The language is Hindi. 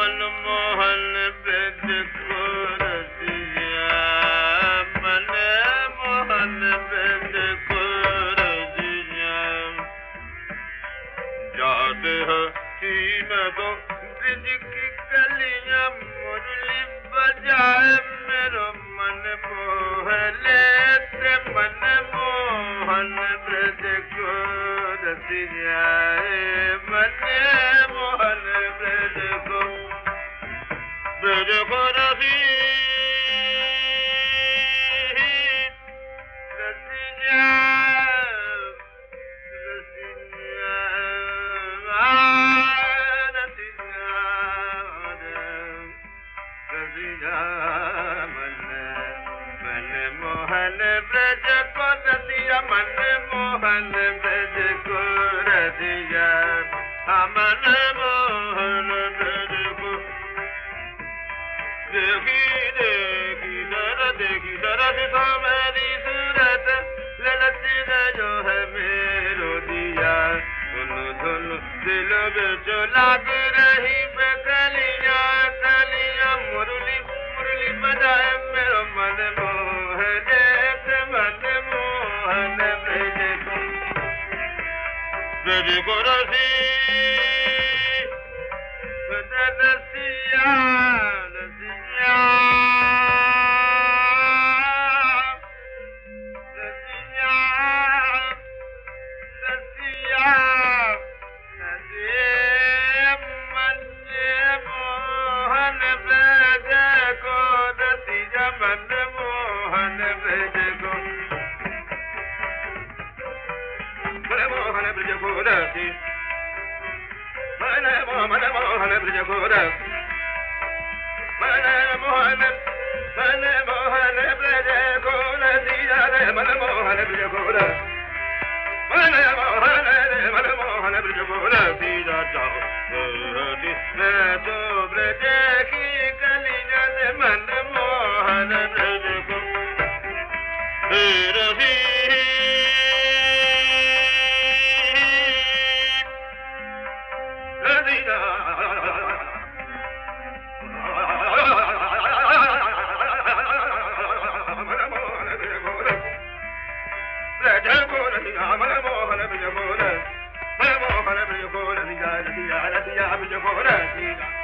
मनमोहन ब्रज को रसिया, मनमोहन ब्रज को रसिया। जाते हो सीम दो ब्रज की गलियां, मुरली बजाए मेरो मन मोहले से, मनमोहन ब्रज को रसिया, मनमोहन ब्रज को रसी रसिया, रसिया, रसिया, मनमोहन ब्रज को रसिया, मनमोहन ब्रज को रसिया, मनमोहन ब्रज को। देखी दरस मेरी सूरत, ललची जो है मेरो दिया। धुनु धुनु दिल बिच लाग रही कलियां, कलियां मुरली मुरली बजाए मेरो मन मोहन, मनमोहन ब्रज को रसी, रसिया, रसिया, रसिया, रसिया, मनमोहन ब्रज को रसिया, मनमोहन ब्रज को, मनमोहन ब्रज को रसी, मनमोहन ब्रज को रसी, मनमोहन, मनमोहन ब्रज को रसिया, मनमोहन ब्रज को रसी, मनमोहन, मनमोहन ब्रज को रसिया। जाओ मैं तो ब्रज की गलियां, मनमोहन ब्रज को रसी, रसिया, मनमोहन ब्रज को रसिया, मनमोहन ब्रज को रसिया, रसिया, रसिया ब्रज को रसिया।